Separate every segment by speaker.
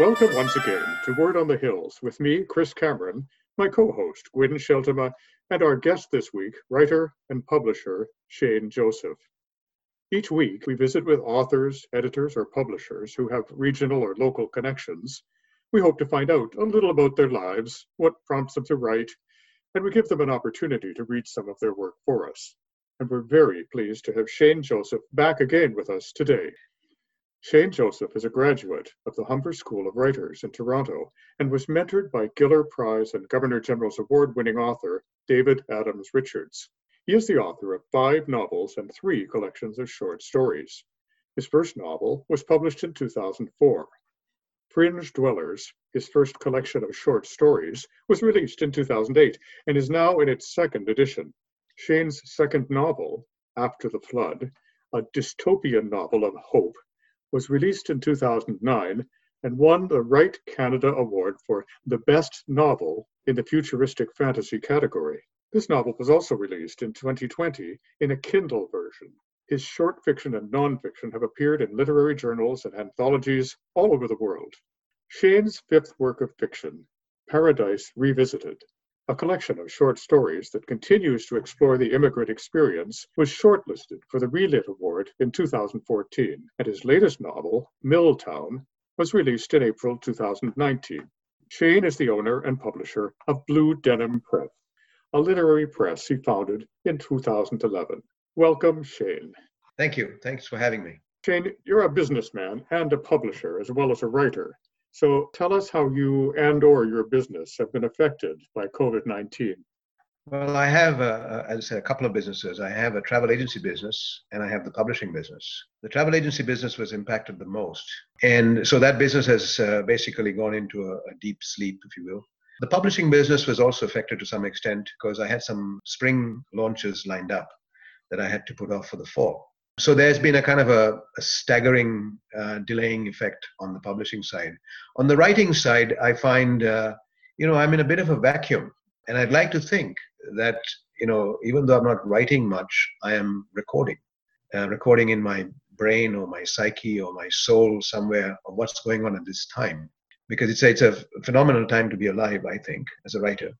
Speaker 1: Welcome once again to Word on the Hills with me, Chris Cameron, my co-host, Gwyn Sheltema, and our guest this week, writer and publisher, Shane Joseph. Each week, we visit with authors, editors, or publishers who have regional or local connections. We hope to find out a little about their lives, what prompts them to write, and we give them an opportunity to read some of their work for us. And we're very pleased to have Shane Joseph back again with us today. Shane Joseph is a graduate of the Humber School of Writers in Toronto and was mentored by Giller Prize and Governor General's Award-winning author, David Adams Richards. He is the author of 5 novels and 3 collections of short stories. His first novel was published in 2004. Fringe Dwellers, his first collection of short stories, was released in 2008 and is now in its 2nd edition. Shane's second novel, After the Flood, a dystopian novel of hope, was released in 2009 and won the Write Canada Award for the Best Novel in the Futuristic Fantasy category. This novel was also released in 2020 in a Kindle version. His short fiction and nonfiction have appeared in literary journals and anthologies all over the world. Shane's 5th work of fiction, Paradise Revisited, a collection of short stories that continues to explore the immigrant experience, was shortlisted for the Relit Award in 2014, and his latest novel, Milltown, was released in April 2019. Shane is the owner and publisher of Blue Denim Press, a literary press he founded in 2011. Welcome, Shane.
Speaker 2: Thank you. Thanks for having me.
Speaker 1: Shane, you're a businessman and a publisher as well as a writer. So tell us how you and or your business have been affected by COVID-19.
Speaker 2: Well, I have, as I said, a couple of businesses. I have a travel agency business and I have the publishing business. The travel agency business was impacted the most. And so that business has basically gone into a deep sleep, if you will. The publishing business was also affected to some extent because I had some spring launches lined up that I had to put off for the fall. So there's been a kind of a staggering delaying effect on the publishing side. On the writing side, I find, I'm in a bit of a vacuum. And I'd like to think that, even though I'm not writing much, I am recording in my brain or my psyche or my soul somewhere of what's going on at this time. Because it's a phenomenal time to be alive, I think, as a writer.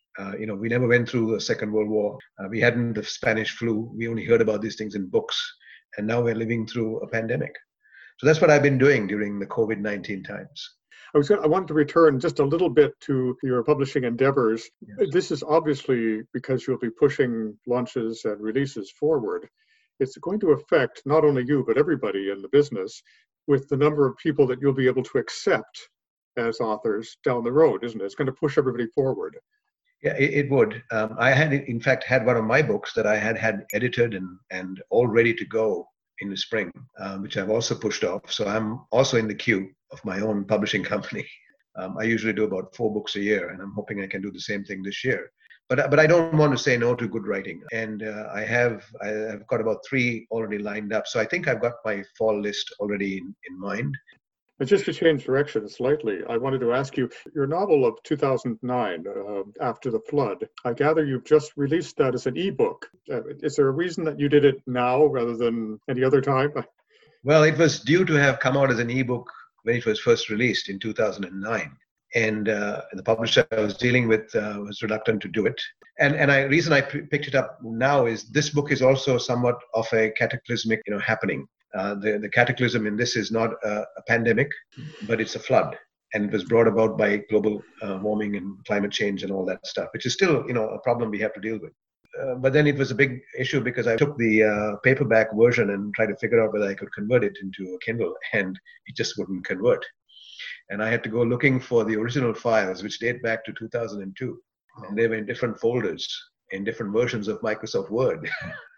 Speaker 2: We never went through the Second World War. We hadn't the Spanish flu. We only heard about these things in books. And now we're living through a pandemic. So that's what I've been doing during the COVID-19 times.
Speaker 1: I wanted to return just a little bit to your publishing endeavors. Yes. This is obviously because you'll be pushing launches and releases forward. It's going to affect not only you, but everybody in the business with the number of people that you'll be able to accept as authors down the road, isn't it? It's going to push everybody forward.
Speaker 2: Yeah, it would. I had, in fact, had one of my books that I had edited and all ready to go in the spring, which I've also pushed off. So I'm also in the queue of my own publishing company. I usually do about 4 books a year, and I'm hoping I can do the same thing this year. But I don't want to say no to good writing. And I've got about 3 already lined up. So I think I've got my fall list already in mind.
Speaker 1: And just to change direction slightly, I wanted to ask you, your novel of 2009, After the Flood, I gather you've just released that as an ebook. Is there a reason that you did it now rather than any other time?
Speaker 2: Well, it was due to have come out as an ebook when it was first released in 2009. And the publisher I was dealing with was reluctant to do it. And the reason I picked it up now is this book is also somewhat of a cataclysmic happening. The cataclysm in this is not a pandemic, but it's a flood. And it was brought about by global warming and climate change and all that stuff, which is still, a problem we have to deal with. But then it was a big issue because I took the paperback version and tried to figure out whether I could convert it into a Kindle, and it just wouldn't convert. And I had to go looking for the original files, which date back to 2002. And they were in different folders, in different versions of Microsoft Word.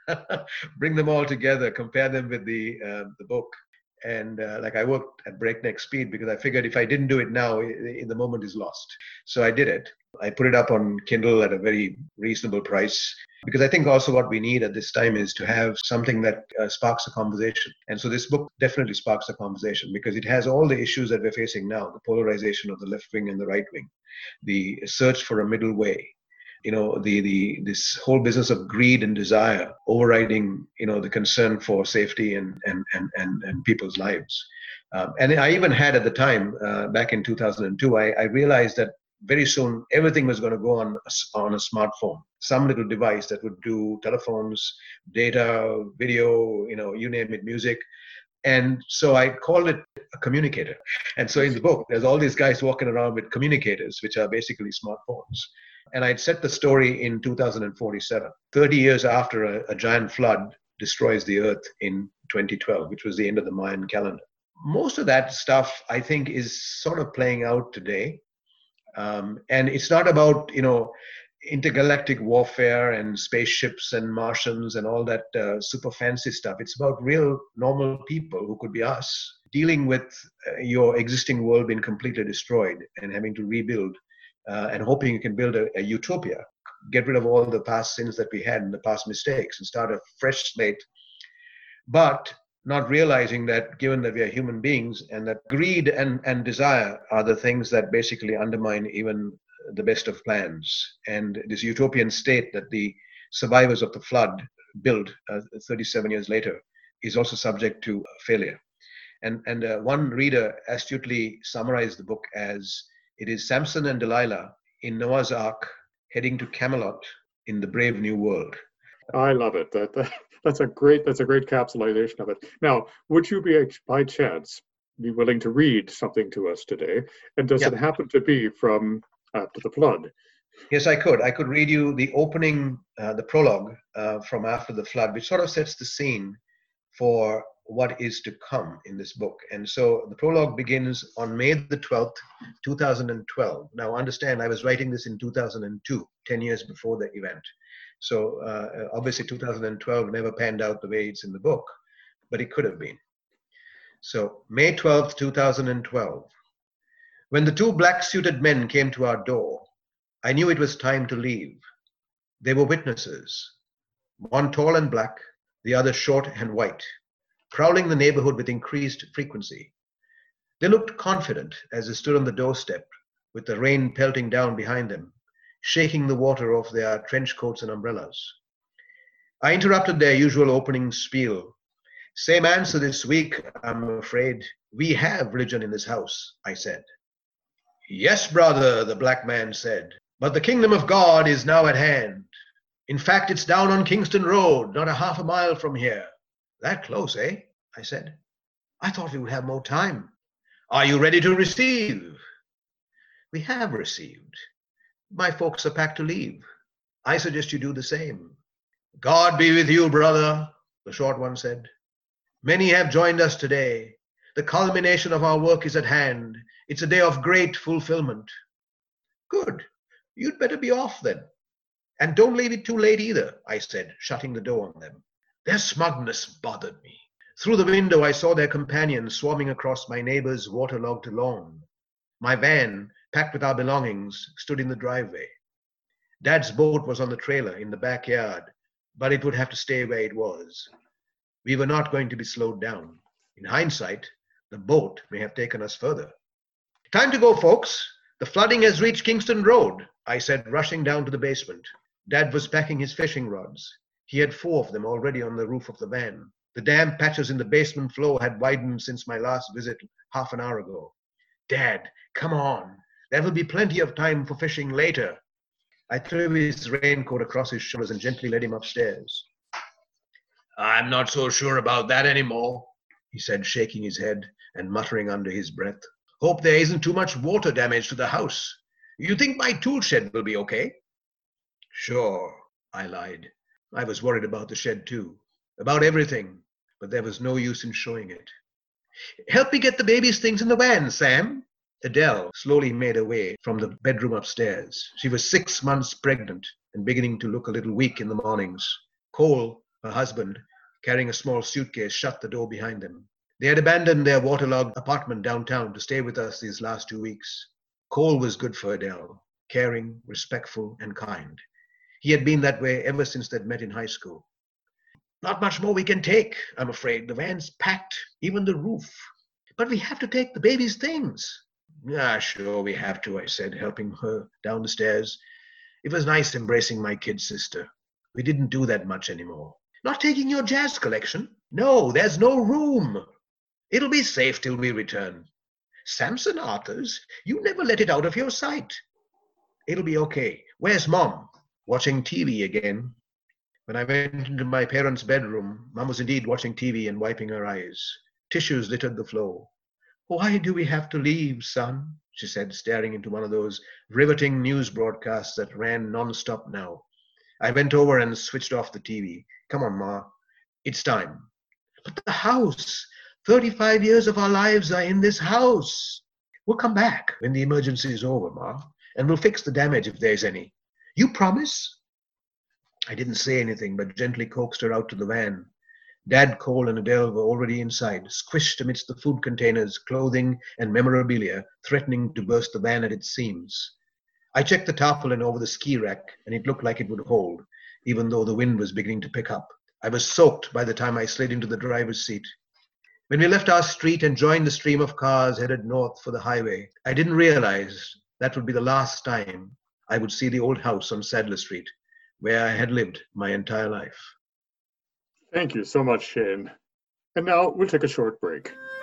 Speaker 2: Bring them all together, compare them with the book. And I worked at breakneck speed because I figured if I didn't do it now, the moment is lost. So I did it. I put it up on Kindle at a very reasonable price because I think also what we need at this time is to have something that sparks a conversation. And so this book definitely sparks a conversation because it has all the issues that we're facing now, the polarization of the left wing and the right wing, the search for a middle way, this whole business of greed and desire overriding, the concern for safety and people's lives. And I even had at the time, back in 2002, I realized that very soon everything was going to go on a smartphone, some little device that would do telephones, data, video, you name it, music. And so I called it a communicator. And so in the book, there's all these guys walking around with communicators, which are basically smartphones. And I'd set the story in 2047, 30 years after a giant flood destroys the earth in 2012, which was the end of the Mayan calendar. Most of that stuff, I think, is sort of playing out today. And it's not about, intergalactic warfare and spaceships and Martians and all that super fancy stuff. It's about real normal people who could be us dealing with your existing world being completely destroyed and having to rebuild and hoping you can build a utopia, get rid of all the past sins that we had and the past mistakes and start a fresh slate. But not realizing that given that we are human beings and that greed and desire are the things that basically undermine even the best of plans. And this utopian state that the survivors of the flood built 37 years later is also subject to failure. And one reader astutely summarized the book as it is Samson and Delilah in Noah's Ark heading to Camelot in the brave new world.
Speaker 1: I love it. That's a great capsulization of it. Now, would you by chance be willing to read something to us today? And does it happen to be from After the Flood?
Speaker 2: Yes, I could. I could read you the opening, the prologue from After the Flood, which sort of sets the scene for what is to come in this book. And so the prologue begins on May the 12th, 2012. Now, understand, I was writing this in 2002, 10 years before the event. So obviously 2012 never panned out the way it's in the book, but it could have been. So May 12th, 2012. When the two black-suited men came to our door, I knew it was time to leave. They were witnesses, one tall and black, the other short and white, prowling the neighborhood with increased frequency. They looked confident as they stood on the doorstep with the rain pelting down behind them, shaking the water off their trench coats and umbrellas. I interrupted their usual opening spiel. Same answer this week, I'm afraid. We have religion in this house, I said. Yes, brother, the black man said, but the kingdom of God is now at hand. In fact, it's down on Kingston Road, not a half a mile from here. That close, eh? I said. I thought we would have more time. Are you ready to receive? We have received. My folks are packed to leave. I suggest you do the same. God be with you, brother, the short one said. Many have joined us today. The culmination of our work is at hand. It's a day of great fulfillment. Good. You'd better be off then. And don't leave it too late either, I said, shutting the door on them. Their smugness bothered me. Through the window, I saw their companions swarming across my neighbor's waterlogged lawn. My van, packed with our belongings, stood in the driveway. Dad's boat was on the trailer in the backyard, but it would have to stay where it was. We were not going to be slowed down. In hindsight, the boat may have taken us further. Time to go, folks. The flooding has reached Kingston Road, I said, rushing down to the basement. Dad was packing his fishing rods. He had 4 of them already on the roof of the van. The damp patches in the basement floor had widened since my last visit half an hour ago. Dad, come on. There will be plenty of time for fishing later. I threw his raincoat across his shoulders and gently led him upstairs. I'm not so sure about that anymore, he said, shaking his head and muttering under his breath. Hope there isn't too much water damage to the house. You think my tool shed will be okay? Sure, I lied. I was worried about the shed too, about everything, but there was no use in showing it. Help me get the baby's things in the van, Sam. Adele slowly made her way from the bedroom upstairs. She was 6 months pregnant and beginning to look a little weak in the mornings. Cole, her husband, carrying a small suitcase, shut the door behind them. They had abandoned their waterlogged apartment downtown to stay with us these last 2 weeks. Cole was good for Adele, caring, respectful, and kind. He had been that way ever since they'd met in high school. Not much more we can take, I'm afraid. The van's packed, even the roof. But we have to take the baby's things. Sure we have to, I said, helping her down the stairs. It was nice embracing my kid sister. We didn't do that much anymore. Not taking your jazz collection? No, there's no room. It'll be safe till we return. Samson Arthurs, you never let it out of your sight. It'll be okay. Where's Mom? Watching TV again. When I went into my parents' bedroom, Mom was indeed watching TV and wiping her eyes. Tissues littered the floor. Why do we have to leave, son? She said, staring into one of those riveting news broadcasts that ran non-stop now. I went over and switched off the TV. Come on, Ma. It's time. But the house. 35 years of our lives are in this house. We'll come back when the emergency is over, Ma, and we'll fix the damage if there's any. You promise? I didn't say anything, but gently coaxed her out to the van. Dad, Cole, and Adele were already inside, squished amidst the food containers, clothing, and memorabilia, threatening to burst the van at its seams. I checked the tarpaulin over the ski rack, and it looked like it would hold, even though the wind was beginning to pick up. I was soaked by the time I slid into the driver's seat. When we left our street and joined the stream of cars headed north for the highway, I didn't realize that would be the last time I would see the old house on Sadler Street, where I had lived my entire life.
Speaker 1: Thank you so much, Shane. And now we'll take a short break.